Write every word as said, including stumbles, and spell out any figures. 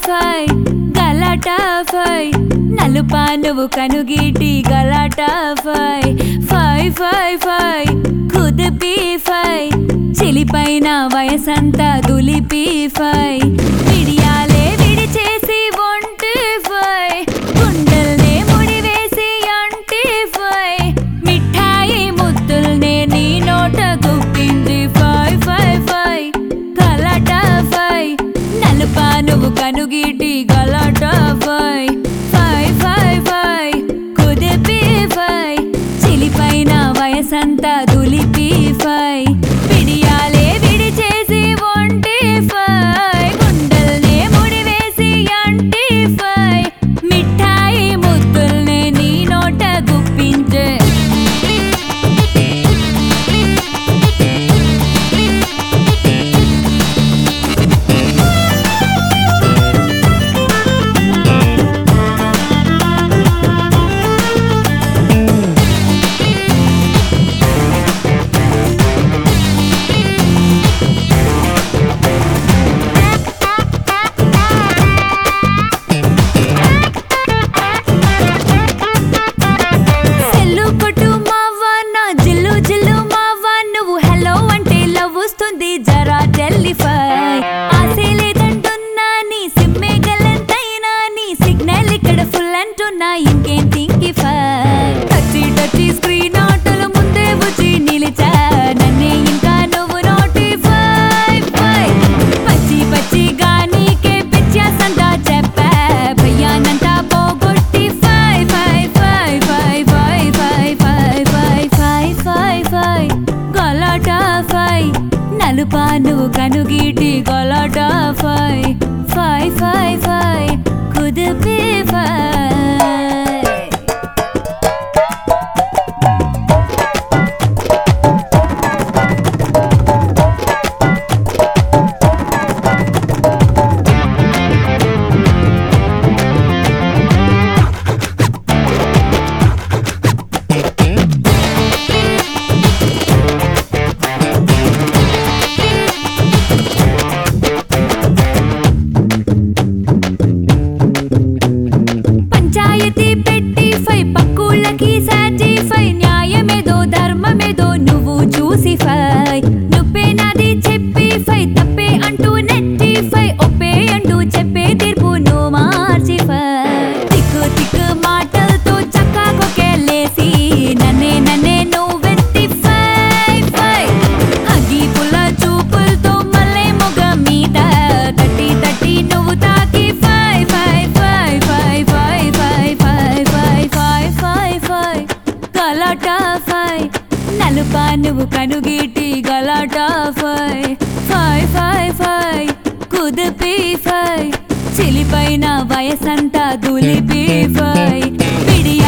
ఫై గలాటా ఫై నలుపా నువ్వు కనుగీటి గలాటా ఫై ఫై ఫై ఫై కుదిపి ఫై చిలిపైన వయసంతా దులిపి ఫై విడియాలే విడిచేసి ఒంటి ఫై గుండెల్నే ముడివేసి అంటి ఫై మిఠాయి ముద్దుల్నే నీ నోట గుప్పింది ఫై ఫై ఫై గలాటా ఫై నలుపా నువ్వు కనుగీటి గలాటా ఫై ఫై ఫై ఫై కుదిపి ఫై చిలిపైన వయసంతా దులిపి ఫై విడియాలే విడిచేసి ఒంటి ఫై గుండెల్నే ముడివేసి అంటి ఫై మిఠాయి ముద్దుల్నే నీ నోట గుప్పించే జరా టెలిఫై ఆసే లేదంటున్నా నీ సిమ్మే గలంతైనా నీ సిగ్నల్ ఇక్కడ ఫుల్ అంటున్నా ఇంకేం థింకిఫై టచ్చి టచ్చి స్క్రీన్ ఆటోల ముందే వచ్చి నిలిచా నన్నే ఇంకా నువ్వు నోటిఫై ఫై పచ్చి పచ్చిగా నీకే పిచ్చేసంతా చెప్పా భయ్యానంతా పోగొట్టి ఫై ఫై ఫై ఫై ఫై ఫై ఫై ఫై ఫై ఫై ఫై గలాటా ఫై నలుపా నువ్వు కనుగీటి గలాటా ఫై ఫై ఫై ఫై కుదిపి ఫై పెట్టి ఫై పక్కుళ్ళకి సాటిఫై న్యాయమేదో ధర్మమేదో నువ్వు చూసి ఫై నువ్వే నాది చెప్పి ఫై తప్పే అంటూ నెట్టి ఫై ఒప్పే అంటూ చెప్పే తీర్పు నువ్వు మార్చి ఫై తిక్కు తిక్కు మాటలతో చక్కాకొకేలేసి నన్నే నన్నే నువ్వు వెట్టి ఫై ఫై అగ్గి పుల్ల చూపులతో మళ్ళీ మొగ మీద తట్టి తట్టి నువ్వు తాకి ఫై ఫై ఫై ఫై ఫై ఫై ఫై ఫై ఫై ఫై ఫై గలాటా ఫై నలుపా నువ్వు కనుగీటి గలాటా ఫై ఫై ఫై ఫై కుదిపి ఫై చిలిపైన వయసంతా దులిపి ఫై విడి